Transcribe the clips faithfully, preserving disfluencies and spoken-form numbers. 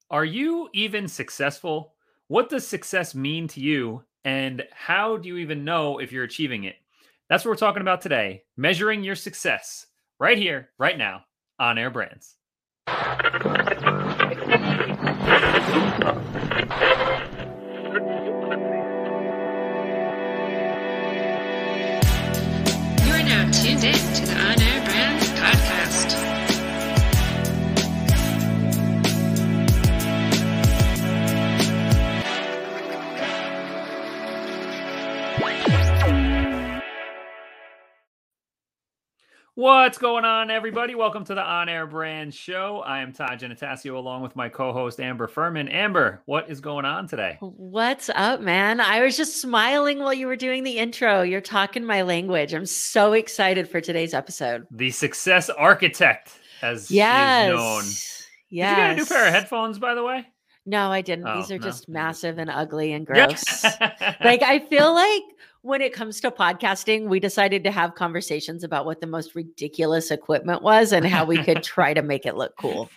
Are you even successful? What does success mean to you? And how do you even know if you're achieving it? That's what we're talking about today. Measuring your success right here, right now on Air Brands. You are now tuned in to the On Air Brands podcast. What's going on, everybody? Welcome to the On Air Brands show. I am Todd Genatasio along with my co-host Amber Furman. Amber, what is going on today? What's up, man? I was just smiling while you were doing the intro. You're talking my language. I'm so excited for today's episode. The success architect, as yes. she is known. Yes. Did you get a new pair of headphones, by the way? No, I didn't. Oh, These are no? just massive and ugly and gross. Yeah. Like, I feel like when it comes to podcasting, we decided to have conversations about what the most ridiculous equipment was and how we could try to make it look cool.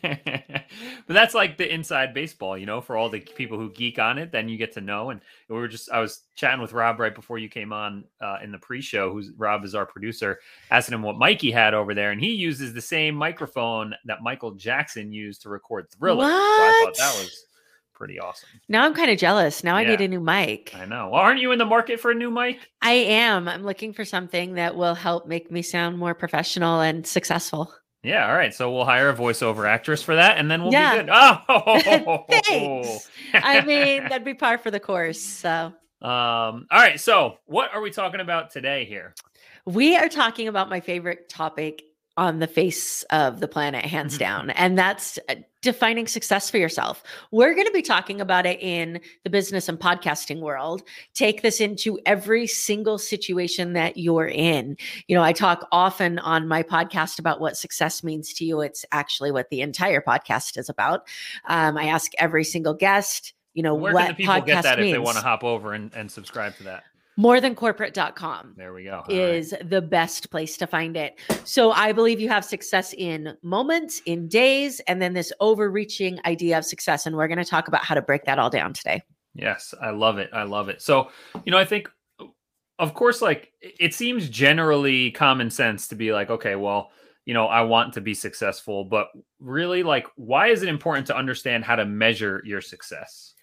But that's like the inside baseball, you know, for all the people who geek on it, then you get to know. And we were just, I was chatting with Rob right before you came on uh, in the pre-show, who's Rob is our producer, asking him what mic he had over there. And he uses the same microphone that Michael Jackson used to record Thriller. What? So I thought that was pretty awesome. Now I'm kind of jealous. Now I Yeah. need a new mic. I know. Well, aren't you in the market for a new mic? I am. I'm looking for something that will help make me sound more professional and successful. Yeah. All right. So we'll hire a voiceover actress for that, and then we'll Yeah. be good. Oh, Thanks. I mean, that'd be par for the course. So um. All right. So what are we talking about today here? we are talking about my favorite topic on the face of the planet, hands down. And that's uh, defining success for yourself. We're going to be talking about it in the business and podcasting world. Take this into every single situation that you're in. You know, I talk often on my podcast about what success means to you. It's actually what the entire podcast is about. Um, I ask every single guest, you know, Where what can the people podcast get that means. if they want to hop over and, and subscribe to that? more than corporate dot com. There we go. All is right. the best place to find it. So I believe you have success in moments, in days, and then this overreaching idea of success. And we're going to talk about how to break that all down today. Yes, I love it. I love it. So, you know, I think, of course, like it seems generally common sense to be like, okay, well, you know, I want to be successful, but really, like, why is it important to understand how to measure your success?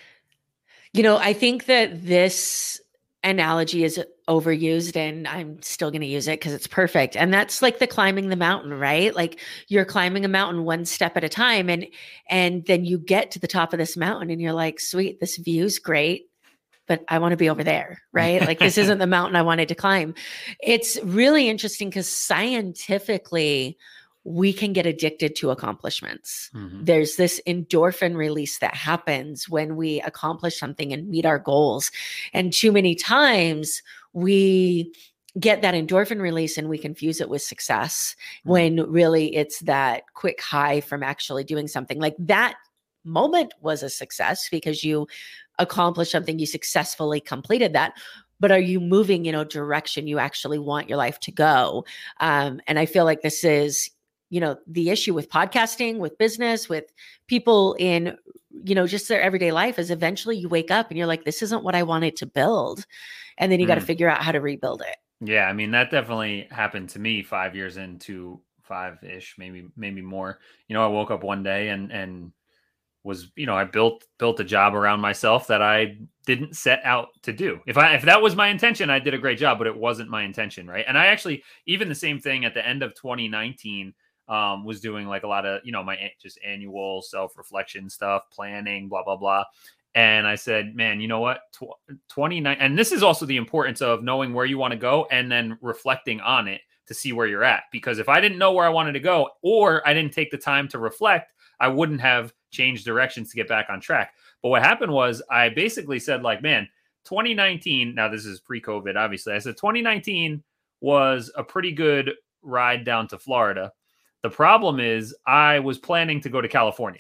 You know, I think that this analogy is overused, and I'm still going to use it because it's perfect. And that's like the climbing the mountain, right? Like you're climbing a mountain one step at a time, and and then you get to the top of this mountain and you're like, sweet, this view's great, but I want to be over there, right? Like this isn't the mountain I wanted to climb. It's really interesting because scientifically, we can get addicted to accomplishments. Mhm. There's this endorphin release that happens when we accomplish something and meet our goals. And too many times we get that endorphin release and we confuse it with success when really it's that quick high from actually doing something. Like that moment was a success because you accomplished something, you successfully completed that. But are you moving in a direction you actually want your life to go? Um, and I feel like this is, you know, the issue with podcasting, with business, with people in, you know, just their everyday life is eventually you wake up and you're like, this isn't what I wanted to build. And then you got to Mm. figure out how to rebuild it. Yeah, I mean, that definitely happened to me five years into five-ish, maybe maybe more. You know, I woke up one day and and was, you know, I built built a job around myself that I didn't set out to do. If I if that was my intention, I did a great job, but it wasn't my intention, right? And I actually, even the same thing at the end of twenty nineteen, um, was doing like a lot of, you know, my a- just annual self-reflection stuff, planning, blah, blah, blah. And I said, man, you know what? Tw- twenty-nine, and this is also the importance of knowing where you want to go and then reflecting on it to see where you're at. Because if I didn't know where I wanted to go, or I didn't take the time to reflect, I wouldn't have changed directions to get back on track. But what happened was I basically said like, man, twenty nineteen, now this is pre-COVID, obviously. I said twenty nineteen was a pretty good ride down to Florida. The problem is I was planning to go to California,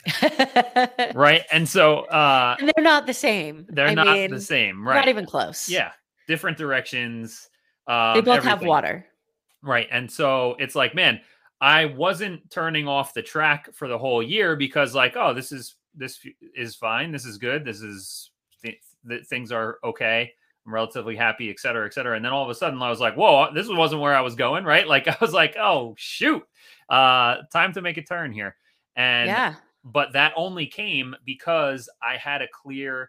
right? And so uh, And they're not the same. they're I not mean, the same, right? Not even close. Yeah, different directions. Um, They both have everything. water. Right. And so it's like, man, I wasn't turning off the track for the whole year because like, oh, this is this is fine. This is good. This is th- th- things are okay. I'm relatively happy, et cetera, et cetera. And then all of a sudden I was like, whoa, this wasn't where I was going. Right. Like I was like, oh shoot, uh, time to make a turn here. And, Yeah. but that only came because I had a clear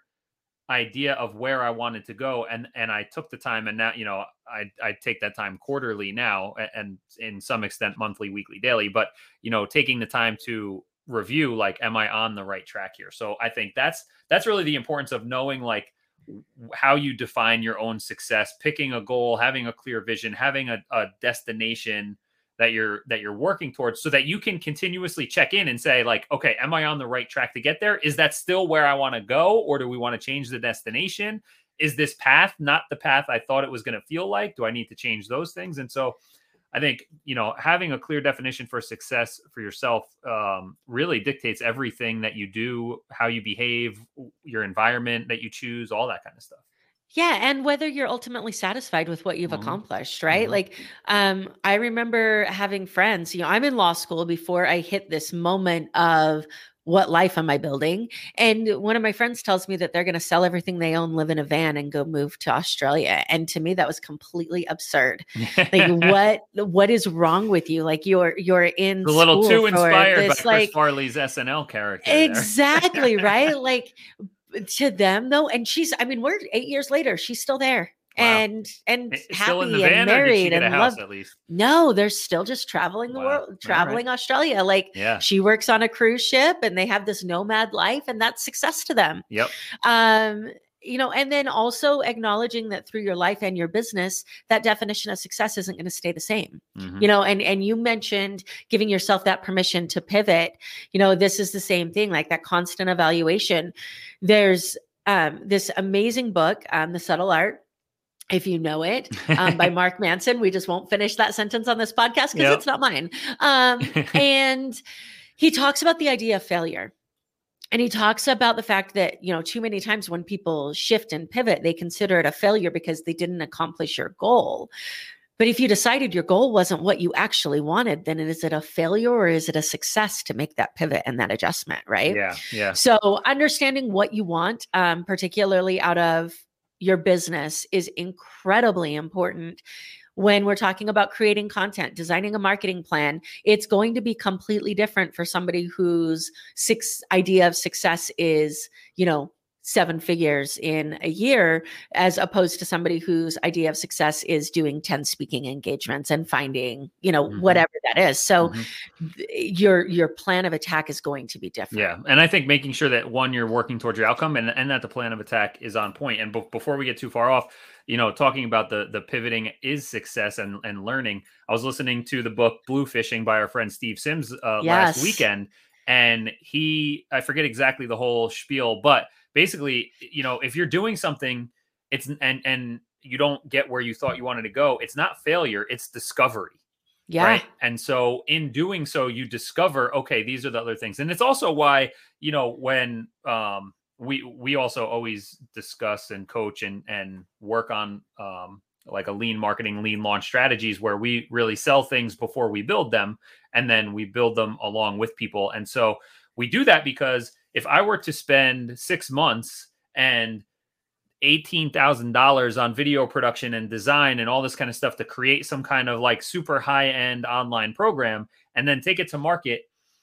idea of where I wanted to go. And, and I took the time, and now, you know, I, I take that time quarterly now, and in some extent monthly, weekly, daily, but, you know, taking the time to review, like, am I on the right track here? So I think that's, that's really the importance of knowing, like, how you define your own success, picking a goal, having a clear vision, having a, a destination that you're that you're working towards, so that you can continuously check in and say, like, okay, am I on the right track to get there? Is that still where I want to go, or do we want to change the destination? Is this path not the path I thought it was going to feel like? Do I need to change those things? And so I think, you know, having a clear definition for success for yourself um, really dictates everything that you do, how you behave, your environment that you choose, all that kind of stuff. Yeah. And whether you're ultimately satisfied with what you've Mhm. accomplished, right? Mhm. Like, um, I remember having friends, you know, I'm in law school before I hit this moment of what life am I building? And one of my friends tells me that they're going to sell everything they own, live in a van, and go move to Australia. And to me, that was completely absurd. Like, what, what is wrong with you? Like, you're, you're in A little school too for inspired by this, Chris like, Farley's S N L character. there. exactly, right? Like, to them though, and she's, I mean, we're eight years later, she's still there. Wow. And and I- Still in the happy and van, or did she married get a and house loved. at least? No, they're still just traveling the Wow. world, All traveling right. Australia. Like, Yeah. she works on a cruise ship and they have this nomad life, and that's success to them. Yep. Um, you know, and then also acknowledging that through your life and your business, that definition of success isn't going to stay the same. Mhm. You know, and and you mentioned giving yourself that permission to pivot. You know, this is the same thing, like that constant evaluation. There's um, this amazing book, um, The Subtle Art, if you know it, um, by Mark Manson. We just won't finish that sentence on this podcast because Yep. it's not mine. Um, and he talks about the idea of failure. And he talks about the fact that, you know, too many times when people shift and pivot, they consider it a failure because they didn't accomplish your goal. But if you decided your goal wasn't what you actually wanted, then is it a failure or is it a success to make that pivot and that adjustment, right? Yeah. Yeah. So understanding what you want, um, particularly out of your business, is incredibly important. When we're talking about creating content, designing a marketing plan, it's going to be completely different for somebody whose six idea of success is, you know, seven figures in a year, as opposed to somebody whose idea of success is doing ten speaking engagements and finding, you know, Mhm. whatever that is. So Mhm. th- your your plan of attack is going to be different. Yeah. And I think making sure that, one, you're working towards your outcome, and, and that the plan of attack is on point. And be- before we get too far off, you know, talking about the the pivoting is success and, and learning. I was listening to the book Blue Fishing by our friend Steve Sims uh, Yes. last weekend. And he, I forget exactly the whole spiel, but basically, you know, if you're doing something, it's and and you don't get where you thought you wanted to go, it's not failure, it's discovery. Yeah. Right. And so in doing so, you discover, okay, these are the other things. And it's also why, you know, when um, we we also always discuss and coach and and work on um, like a lean marketing, lean launch strategies, where we really sell things before we build them, and then we build them along with people. And so we do that because if I were to spend six months and eighteen thousand dollars on video production and design and all this kind of stuff to create some kind of like super high end online program, and then take it to market,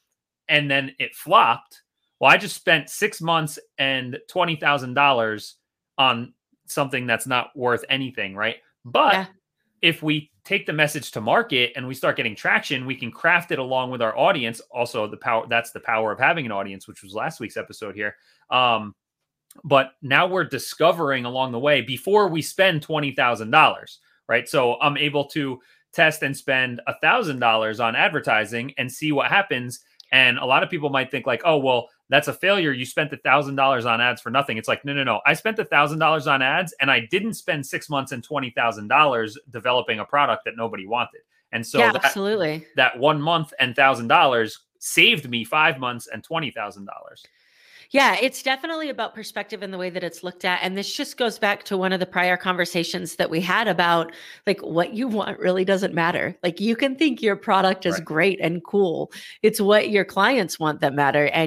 and then it flopped, well, I just spent six months and twenty thousand dollars on something that's not worth anything. Right. But Yeah. if we take the message to market and we start getting traction, we can craft it along with our audience. Also, the power, that's the power of having an audience, which was last week's episode here. Um, But now we're discovering along the way before we spend twenty thousand dollars, right? So I'm able to test and spend one thousand dollars on advertising and see what happens. And a lot of people might think like, oh, well, that's a failure. You spent one thousand dollars on ads for nothing. It's like, no, no, no. I spent one thousand dollars on ads, and I didn't spend six months and twenty thousand dollars developing a product that nobody wanted. And so yeah, that, absolutely. that one month and one thousand dollars saved me five months and twenty thousand dollars. Yeah, it's definitely about perspective and the way that it's looked at. And this just goes back to one of the prior conversations that we had about like what you want really doesn't matter. Like you can think your product is Right. great and cool. It's what your clients want that matter. And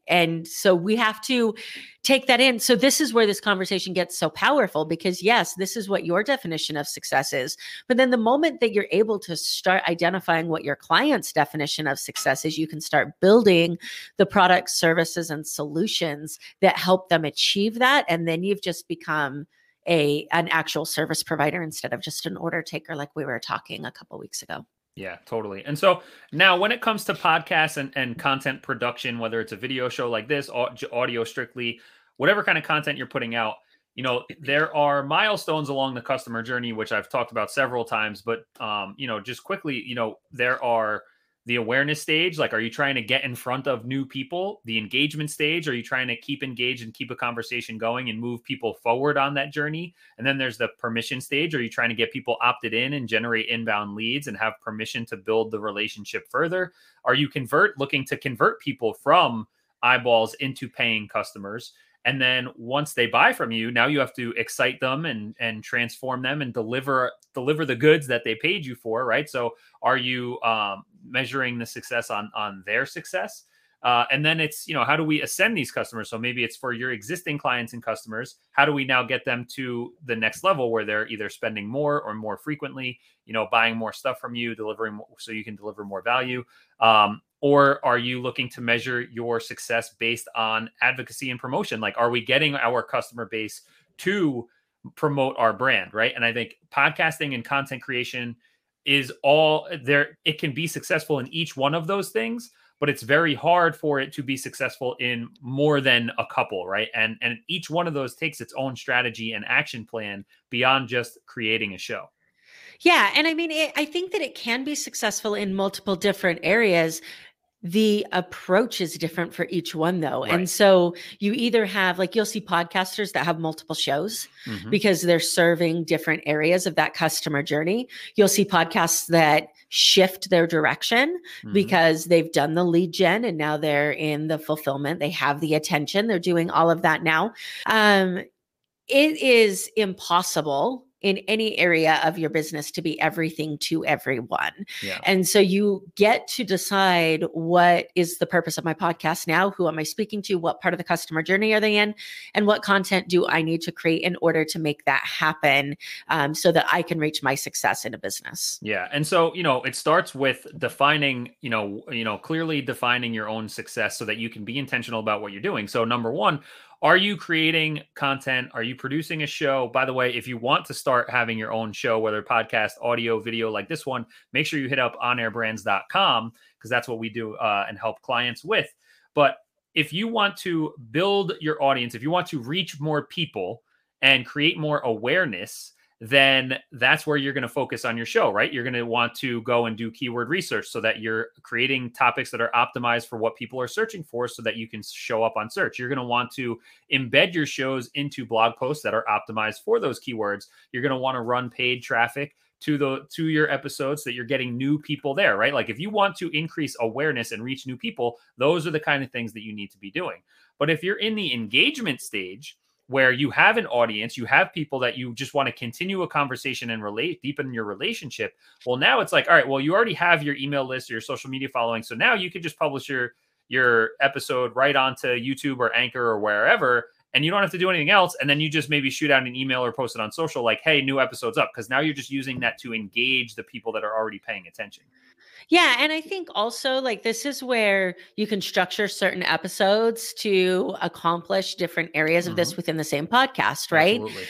And so we have to take that in. So this is where this conversation gets so powerful, because yes, this is what your definition of success is. But then the moment that you're able to start identifying what your client's definition of success is, you can start building the products, services, and solutions that help them achieve that. And then you've just become a an actual service provider instead of just an order taker, like we were talking a couple weeks ago. Yeah, totally. And so now when it comes to podcasts and, and content production, whether it's a video show like this, audio strictly, whatever kind of content you're putting out, you know, there are milestones along the customer journey, which I've talked about several times, but, um, you know, just quickly, you know, there are the awareness stage. Like, are you trying to get in front of new people? The engagement stage, are you trying to keep engaged and keep a conversation going and move people forward on that journey? And then there's the permission stage. Are you trying to get people opted in and generate inbound leads and have permission to build the relationship further? Are you convert looking to convert people from eyeballs into paying customers? And then once they buy from you, now you have to excite them and and transform them and deliver deliver the goods that they paid you for, right? So are you um, measuring the success on on their success? Uh, and then it's, you know, how do we ascend these customers? So maybe it's for your existing clients and customers. How do we now get them to the next level where they're either spending more or more frequently, you know, buying more stuff from you, delivering more, so you can deliver more value? Um, Or are you looking to measure your success based on advocacy and promotion? Like, are we getting our customer base to promote our brand, right? And I think podcasting and content creation is all there. It can be successful in each one of those things, but it's very hard for it to be successful in more than a couple, right? And, and each one of those takes its own strategy and action plan beyond just creating a show. Yeah. And I mean, it, I think that it can be successful in multiple different areas. The approach is different for each one, though. Right. And so you either have, like, you'll see podcasters that have multiple shows mm-hmm. because they're serving different areas of that customer journey. You'll see podcasts that shift their direction mm-hmm. because they've done the lead gen and now they're in the fulfillment. They have the attention. They're doing all of that now. Um, it is impossible in any area of your business to be everything to everyone. Yeah. And so you get to decide, what is the purpose of my podcast now? Who am I speaking to? What part of the customer journey are they in? And what content do I need to create in order to make that happen um, so that I can reach my success in a business? Yeah. And so, you know, it starts with defining, you know, you know, clearly defining your own success so that you can be intentional about what you're doing. So number one, are you creating content? Are you producing a show? By the way, if you want to start having your own show, whether podcast, audio, video like this one, make sure you hit up on air brands dot com because that's what we do uh, and help clients with. But if you want to build your audience, if you want to reach more people and create more awareness, then that's where you're going to focus on your show, right? You're going to want to go and do keyword research so that you're creating topics that are optimized for what people are searching for so that you can show up on search. You're going to want to embed your shows into blog posts that are optimized for those keywords. You're going to want to run paid traffic to the to your episodes so that you're getting new people there, right? Like, if you want to increase awareness and reach new people, those are the kind of things that you need to be doing. But if you're in the engagement stage, where you have an audience, you have people that you just want to continue a conversation and relate, deepen your relationship. Well, now it's like, all right, well, you already have your email list or your social media following. So now you can just publish your, your episode right onto YouTube or Anchor or wherever, and you don't have to do anything else. And then you just maybe shoot out an email or post it on social like, hey, new episode's up. Because now you're just using that to engage the people that are already paying attention. Yeah. And I think also, like, this is where you can structure certain episodes to accomplish different areas of mm-hmm. this within the same podcast, right? Absolutely.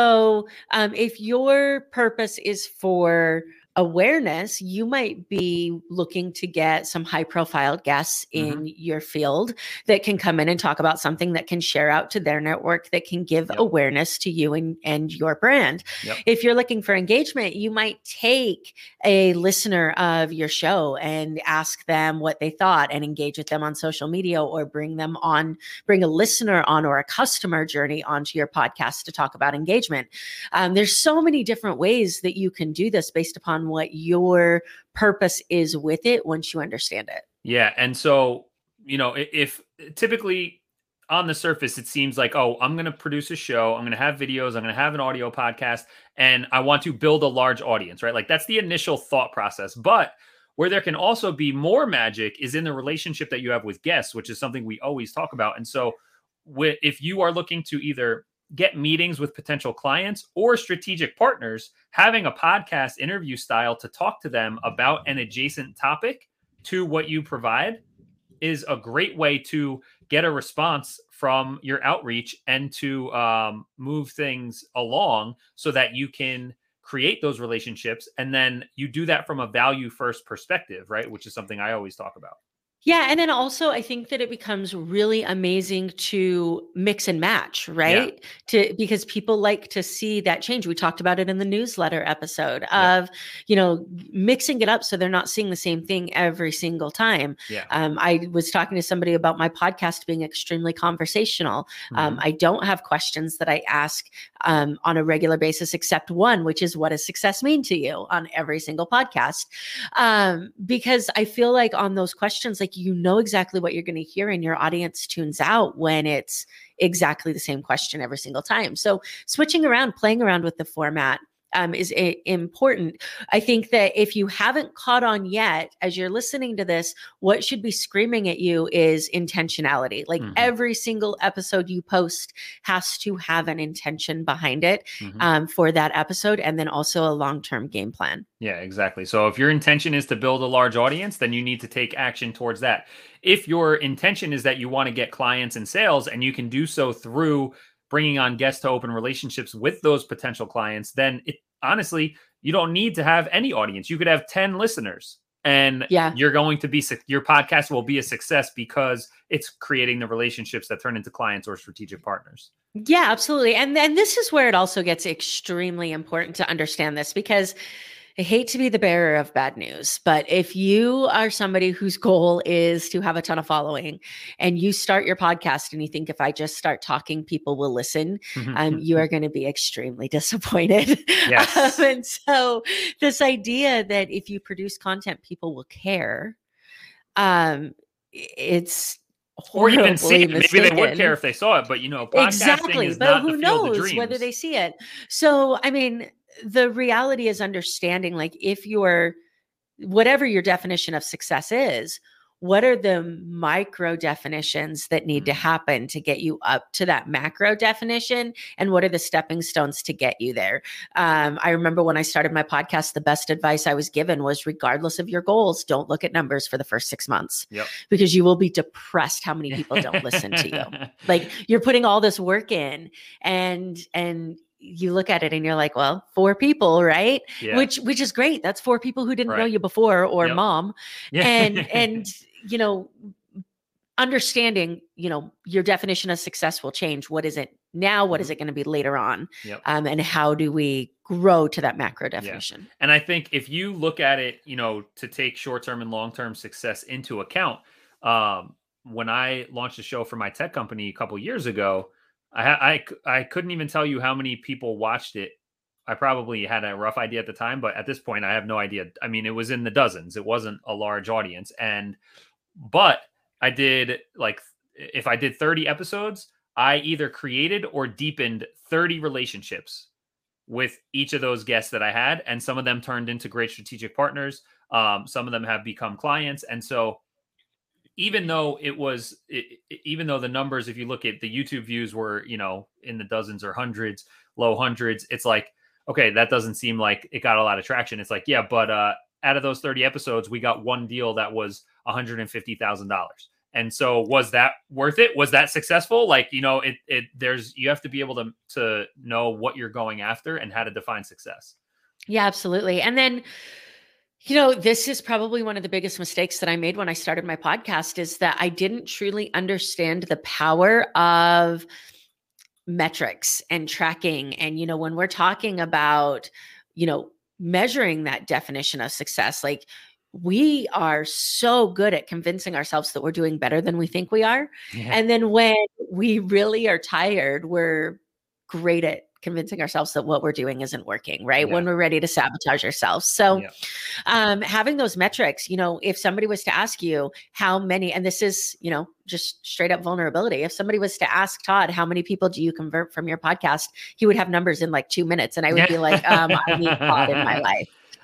So um, if your purpose is for awareness, you might be looking to get some high profile guests in mm-hmm. your field that can come in and talk about something that can share out to their network, that can give yep. awareness to you and, and your brand. Yep. If you're looking for engagement, you might take a listener of your show and ask them what they thought and engage with them on social media, or bring them on, bring a listener on or a customer journey onto your podcast to talk about engagement. Um, there's so many different ways that you can do this based upon what your purpose is with it once you understand it. Yeah. And so, you know, if, if typically on the surface, it seems like, oh, I'm going to produce a show, I'm going to have videos, I'm going to have an audio podcast, and I want to build a large audience, right? Like, that's the initial thought process. But Where there can also be more magic is in the relationship that you have with guests, which is something we always talk about. And so wi- if you are looking to either get meetings with potential clients or strategic partners, having a podcast interview style to talk to them about an adjacent topic to what you provide is a great way to get a response from your outreach and to um, move things along so that you can create those relationships. And then you do that from a value first perspective, right? Which is something I always talk about. Yeah. And then also, I think that it becomes really amazing to mix and match, right? Yeah. To because people like to see that change. We talked about it in the newsletter episode of, yeah. you know, mixing it up so they're not seeing the same thing every single time. Yeah. Um, I was talking to somebody about my podcast being extremely conversational. Mm-hmm. Um, I don't have questions that I ask um, on a regular basis, except one, which is, what does success mean to you, on every single podcast? Um, because I feel like on those questions, like, you know exactly what you're going to hear, and your audience tunes out when it's exactly the same question every single time. So switching around, playing around with the format um, is a- important. I think that if you haven't caught on yet, as you're listening to this, what should be screaming at you is intentionality. Like mm-hmm. every single episode you post has to have an intention behind it mm-hmm. um, for that episode, and then also a long-term game plan. Yeah, exactly. So if your intention is to build a large audience, then you need to take action towards that. If your intention is that you want to get clients and sales, and you can do so through bringing on guests to open relationships with those potential clients, then it, honestly, you don't need to have any audience. You could have ten listeners, and yeah. you're going to be, your podcast will be a success because it's creating the relationships that turn into clients or strategic partners. Yeah, absolutely. And then this is where it also gets extremely important to understand this, because I hate to be the bearer of bad news, but if you are somebody whose goal is to have a ton of following, and you start your podcast and you think, if I just start talking, people will listen, um, you are going to be extremely disappointed. Yes. um, and so this idea that if you produce content, people will care, um, it's or even see it. Mistaken. Maybe they would care if they saw it, but you know, podcasting exactly. is but not who the field knows of dreams. Whether they see it. So, I mean, the reality is understanding, like, if you're, whatever your definition of success is, what are the micro definitions that need to happen to get you up to that macro definition? And what are the stepping stones to get you there? Um, I remember when I started my podcast, the best advice I was given was, regardless of your goals, don't look at numbers for the first six months yep. because you will be depressed how many people don't listen to you. Like, you're putting all this work in, and, and, you look at it and you're like, well, four people, right? Yeah. Which, which is great. That's four people who didn't right. know you before, or yep. mom. Yeah. And, and, you know, understanding, you know, your definition of success will change. What is it now? What mm-hmm. is it going to be later on? Yep. Um, and how do we grow to that macro definition? Yeah. And I think if you look at it, you know, to take short-term and long-term success into account, um, when I launched a show for my tech company a couple years ago, I, I, I couldn't even tell you how many people watched it. I probably had a rough idea at the time, but at this point, I have no idea. I mean, it was in the dozens. It wasn't a large audience. And, but I did, like, if I did thirty episodes, I either created or deepened thirty relationships with each of those guests that I had. And some of them turned into great strategic partners. Um, some of them have become clients. And so, even though it was, it, even though the numbers, if you look at the YouTube views were, you know, in the dozens or hundreds, low hundreds, it's like, okay, that doesn't seem like it got a lot of traction. It's like, yeah, but uh, out of those thirty episodes, we got one deal that was one hundred fifty thousand dollars. And so was that worth it? Was that successful? Like, you know, it, it, there's, you have to be able to, to know what you're going after and how to define success. Yeah, absolutely. And then, you know, this is probably one of the biggest mistakes that I made when I started my podcast, is that I didn't truly understand the power of metrics and tracking. And, you know, when we're talking about, you know, measuring that definition of success, like, we are so good at convincing ourselves that we're doing better than we think we are. Yeah. And then when we really are tired, we're great at convincing ourselves that what we're doing isn't working, right? Yeah. When we're ready to sabotage ourselves. So yeah. um, having those metrics, you know, if somebody was to ask you how many, and this is, you know, just straight up vulnerability. If somebody was to ask Todd, how many people do you convert from your podcast? He would have numbers in like two minutes. And I would be like, um, I need Todd in my life.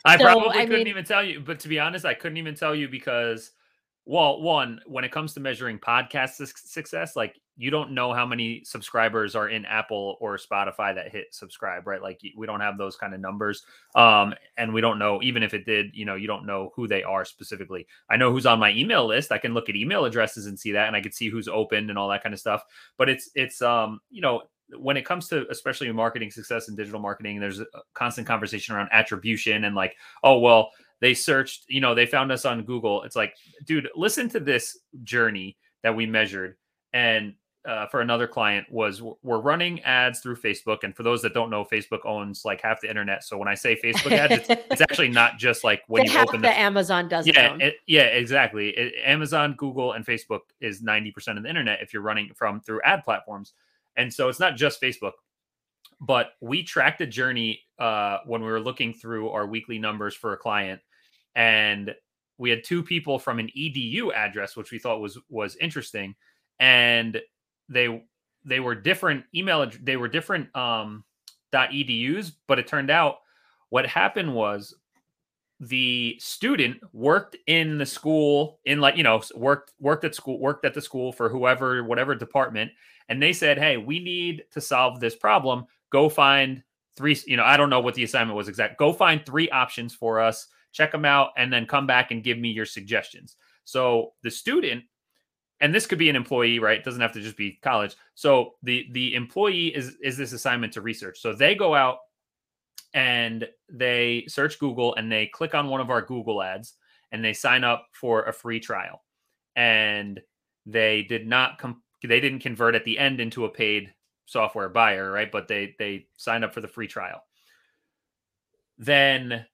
I So, probably I couldn't mean, even tell you, but to be honest, I couldn't even tell you because, well, one, when it comes to measuring podcast suc- success, like you don't know how many subscribers are in Apple or Spotify that hit subscribe, right? Like we don't have those kind of numbers. Um, and we don't know, even if it did, you know, you don't know who they are specifically. I know who's on my email list. I can look at email addresses and see that, and I can see who's open and all that kind of stuff. But it's, it's, um, you know, when it comes to especially marketing success and digital marketing, there's a constant conversation around attribution and like, oh, well, they searched, you know, they found us on Google. It's like, dude, listen to this journey that we measured. And uh, for another client was we're running ads through Facebook. And for those that don't know, Facebook owns like half the internet. So when I say Facebook ads, it's, it's actually not just like when the you half open the the Amazon doesn't yeah, own. it, yeah, exactly. It, Amazon, Google, and Facebook is ninety percent of the internet if you're running from through ad platforms. And so it's not just Facebook, but we tracked a journey uh, when we were looking through our weekly numbers for a client, and we had two people from an E D U address, which we thought was was interesting, and they they were different email. They were different um, .edus, but it turned out what happened was the student worked in the school in like you know worked worked at school worked at the school for whoever whatever department, and they said, hey, we need to solve this problem. Go find three, you know I don't know what the assignment was exact. Go find three options for us, check them out, and then come back and give me your suggestions. So the student, and this could be an employee, right? It doesn't have to just be college. So the the employee is is this assignment to research. So they go out and they search Google and they click on one of our Google ads and they sign up for a free trial. And they did not com- they didn't convert at the end into a paid software buyer, right? But they they signed up for the free trial. Then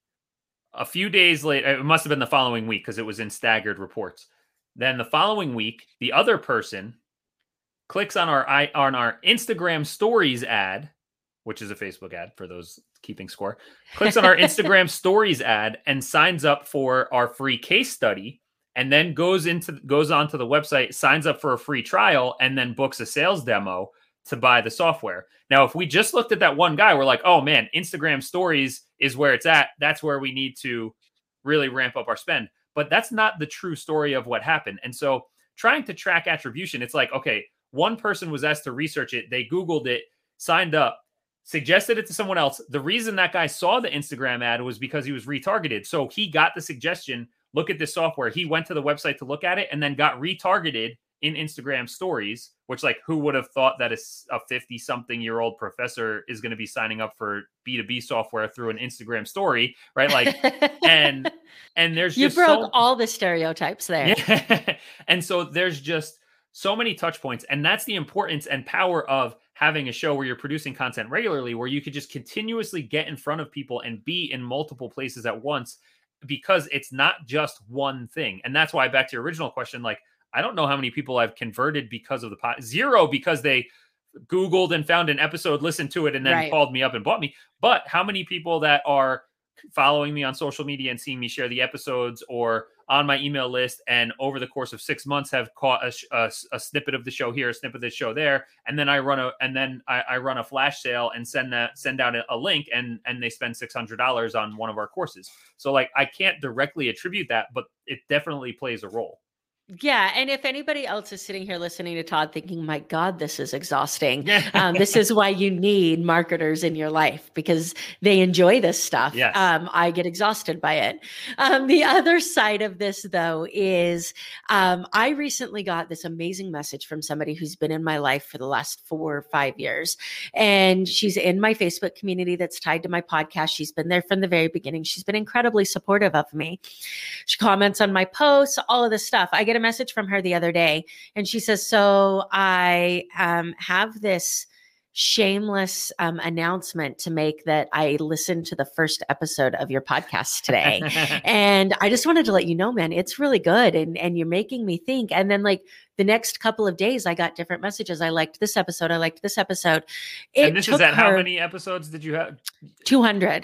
a few days later, it must have been the following week because it was in staggered reports. Then the following week, the other person clicks on our on our Instagram stories ad, which is a Facebook ad for those keeping score, clicks on our Instagram stories ad and signs up for our free case study, and then goes into goes onto the website, signs up for a free trial, and then books a sales demo to buy the software. Now, if we just looked at that one guy, we're like, oh man, Instagram stories is where it's at. That's where we need to really ramp up our spend. But that's not the true story of what happened. And so trying to track attribution, it's like, okay, one person was asked to research it. They Googled it, signed up, suggested it to someone else. The reason that guy saw the Instagram ad was because he was retargeted. So he got the suggestion, look at this software. He went to the website to look at it and then got retargeted in Instagram stories, which like, who would have thought that a fifty something year old professor is going to be signing up for B two B software through an Instagram story, right? Like, and, and there's you just broke so, all the stereotypes there. Yeah. And so there's just so many touch points, and that's the importance and power of having a show where you're producing content regularly, where you could just continuously get in front of people and be in multiple places at once, because it's not just one thing. And that's why, back to your original question, like, I don't know how many people I've converted because of the pod. Zero because they Googled and found an episode, listened to it, and then Right. called me up and bought me. But how many people that are following me on social media and seeing me share the episodes or on my email list, and over the course of six months have caught a, a, a snippet of the show here, a snippet of the show there, and then I run a and then I, I run a flash sale and send that send out a, a link, and and they spend six hundred dollars on one of our courses. So like, I can't directly attribute that, but it definitely plays a role. Yeah. And if anybody else is sitting here listening to Todd thinking, my God, this is exhausting. um, this is why you need marketers in your life, because they enjoy this stuff. Yes. Um, I get exhausted by it. Um, the other side of this, though, is um, I recently got this amazing message from somebody who's been in my life for the last four or five years. And she's in my Facebook community that's tied to my podcast. She's been there from the very beginning. She's been incredibly supportive of me. She comments on my posts, all of this stuff. I get a message from her the other day, and she says, so I um, have this shameless um, announcement to make that I listened to the first episode of your podcast today. And I just wanted to let you know, man, it's really good. And, and you're making me think. And then like the next couple of days, I got different messages. I liked this episode. I liked this episode. It and this took is at her how many episodes did you have? two hundred. Yeah.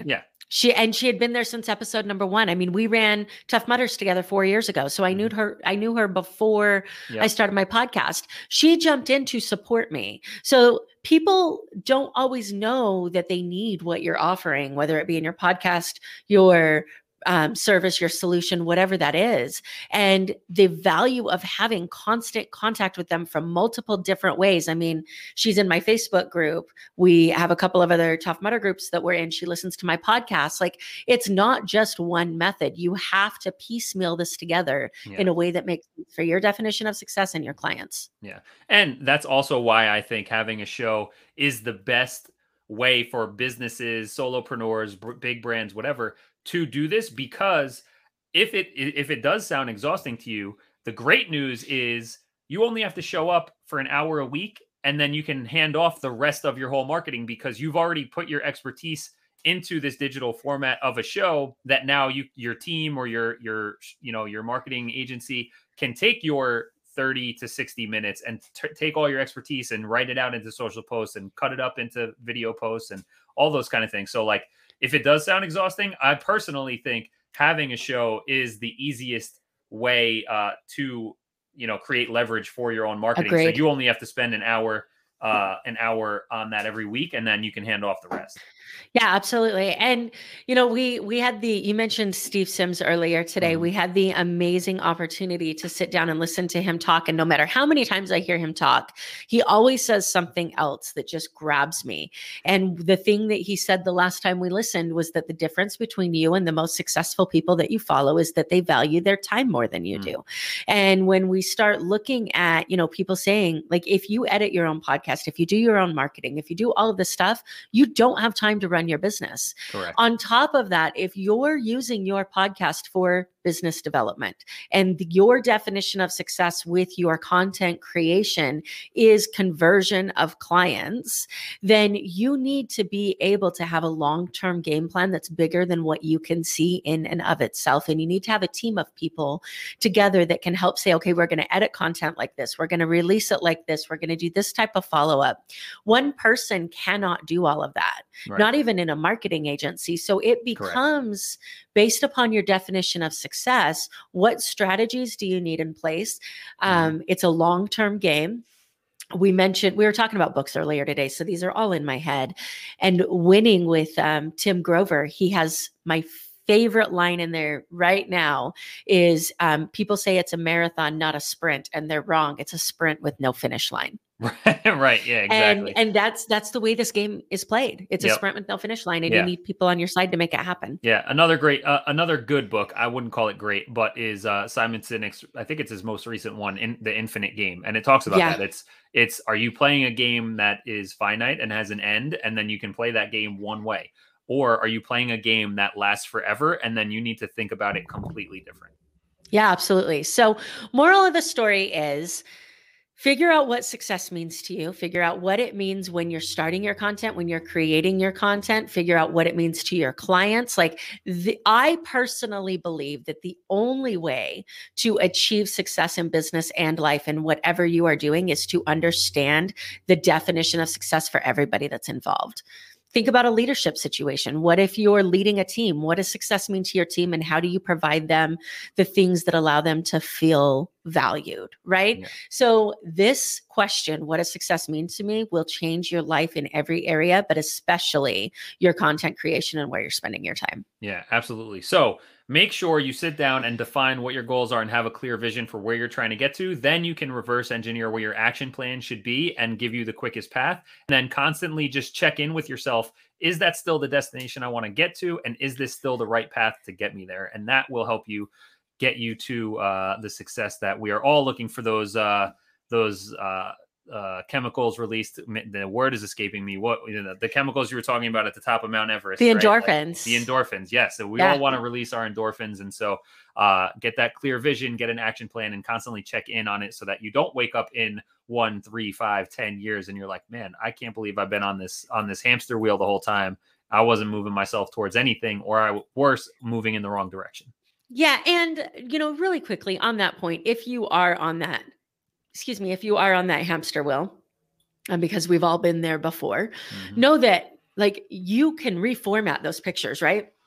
She and she had been there since episode number one. I mean, we ran Tough Mudders together four years ago, so I knew her. I knew her before Yep. I started my podcast. She jumped in to support me. So people don't always know that they need what you're offering, whether it be in your podcast, your um, service, your solution, whatever that is. And the value of having constant contact with them from multiple different ways. I mean, she's in my Facebook group. We have a couple of other Tough Mudder groups that we're in. She listens to my podcast. Like, it's not just one method. You have to piecemeal this together Yeah. in a way that makes sense for your definition of success and your clients. Yeah. And that's also why I think having a show is the best way for businesses, solopreneurs, b- big brands, whatever, to do this, because if it if it does sound exhausting to you, the great news is you only have to show up for an hour a week, and then you can hand off the rest of your whole marketing because you've already put your expertise into this digital format of a show that now you your team or your your you know your marketing agency can take your thirty to sixty minutes and t- take all your expertise and write it out into social posts and cut it up into video posts and all those kind of things. So like, if it does sound exhausting, I personally think having a show is the easiest way uh, to, you know, create leverage for your own marketing. Agreed. So you only have to spend an hour, uh, an hour on that every week, and then you can hand off the rest. Yeah, absolutely. And, you know, we, we had the, you mentioned Steve Sims earlier today. Mm-hmm. We had the amazing opportunity to sit down and listen to him talk. And no matter how many times I hear him talk, he always says something else that just grabs me. And the thing that he said the last time we listened was that the difference between you and the most successful people that you follow is that they value their time more than you mm-hmm. do. And when we start looking at, you know, people saying, like, if you edit your own podcast, if you do your own marketing, if you do all of this stuff, you don't have time to run your business. Correct. On top of that, if you're using your podcast for business development and your definition of success with your content creation is conversion of clients, then you need to be able to have a long-term game plan that's bigger than what you can see in and of itself. And you need to have a team of people together that can help say, okay, we're going to edit content like this. We're going to release it like this. We're going to do this type of follow-up. One person cannot do all of that, right. Not even in a marketing agency. So it becomes Correct. Based upon your definition of success, what strategies do you need in place? Um, mm. It's a long-term game. We mentioned, we were talking about books earlier today, so these are all in my head. And Winning with um, Tim Grover, he has my favorite line in there right now is um, people say it's a marathon, not a sprint, and they're wrong. It's a sprint with no finish line. Right. Yeah, exactly. And, and that's that's the way this game is played. It's yep. a sprint with no finish line, and yeah. you need people on your side to make it happen. Yeah. Another great, uh, another good book. I wouldn't call it great, but is uh, Simon Sinek's. I think it's his most recent one, in The Infinite Game, and it talks about yeah. that. It's it's are you playing a game that is finite and has an end, and then you can play that game one way, or are you playing a game that lasts forever, and then you need to think about it completely different? Yeah, absolutely. So, moral of the story is, figure out what success means to you. Figure out what it means when you're starting your content, when you're creating your content. Figure out what it means to your clients. Like, the, I personally believe that the only way to achieve success in business and life and whatever you are doing is to understand the definition of success for everybody that's involved. Think about a leadership situation. What if you're leading a team? What does success mean to your team? And how do you provide them the things that allow them to feel valued, right? Yeah. So this question, what does success mean to me, will change your life in every area, but especially your content creation and where you're spending your time. Yeah, absolutely. So make sure you sit down and define what your goals are and have a clear vision for where you're trying to get to. Then you can reverse engineer where your action plan should be and give you the quickest path. And then constantly just check in with yourself. Is that still the destination I want to get to? And is this still the right path to get me there? And that will help you get you to uh, the success that we are all looking for. Those uh, those uh, uh, chemicals released. The word is escaping me. What you know, the chemicals you were talking about at the top of Mount Everest? The right? endorphins. Like the endorphins. Yes. So we yeah. all want to release our endorphins, and so uh, get that clear vision, get an action plan, and constantly check in on it so that you don't wake up in one, three, five, ten years and you're like, man, I can't believe I've been on this on this hamster wheel the whole time. I wasn't moving myself towards anything, or I worse, moving in the wrong direction. Yeah. And, you know, really quickly on that point, if you are on that, excuse me, if you are on that hamster wheel, and because we've all been there before, mm-hmm. know that like you can reformat those pictures, right?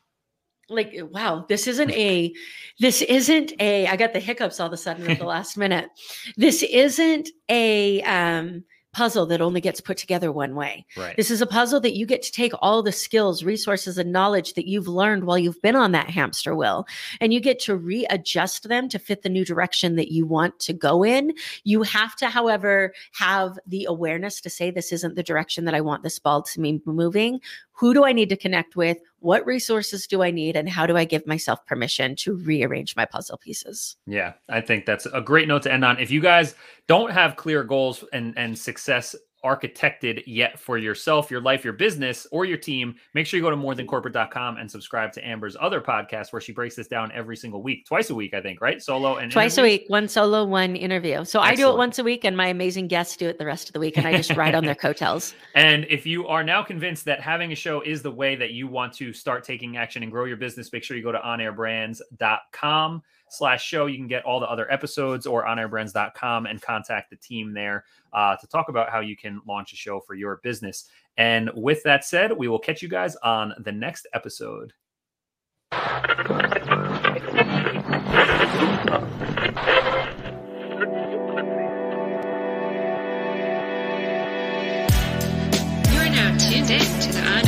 like, wow, this isn't a, this isn't a, I got the hiccups all of a sudden at the last minute. This isn't a um, puzzle that only gets put together one way. Right. This is a puzzle that you get to take all the skills, resources, and knowledge that you've learned while you've been on that hamster wheel, and you get to readjust them to fit the new direction that you want to go in. You have to, however, have the awareness to say, this isn't the direction that I want this ball to be moving. Who do I need to connect with? What resources do I need? And how do I give myself permission to rearrange my puzzle pieces? Yeah, I think that's a great note to end on. If you guys don't have clear goals and, and success architected yet for yourself, your life, your business, or your team, make sure you go to more than corporate dot com and subscribe to Amber's other podcast where she breaks this down every single week, twice a week, I think, right? Solo and twice interviews? a week, one solo, one interview. So Excellent. I do it once a week and my amazing guests do it the rest of the week, and I just ride on their coattails. And if you are now convinced that having a show is the way that you want to start taking action and grow your business, make sure you go to on air brands dot com slash show. You can get all the other episodes, or on air brands dot com, and contact the team there uh, to talk about how you can launch a show for your business. And with that said, we will catch you guys on the next episode. You're now tuned in to the On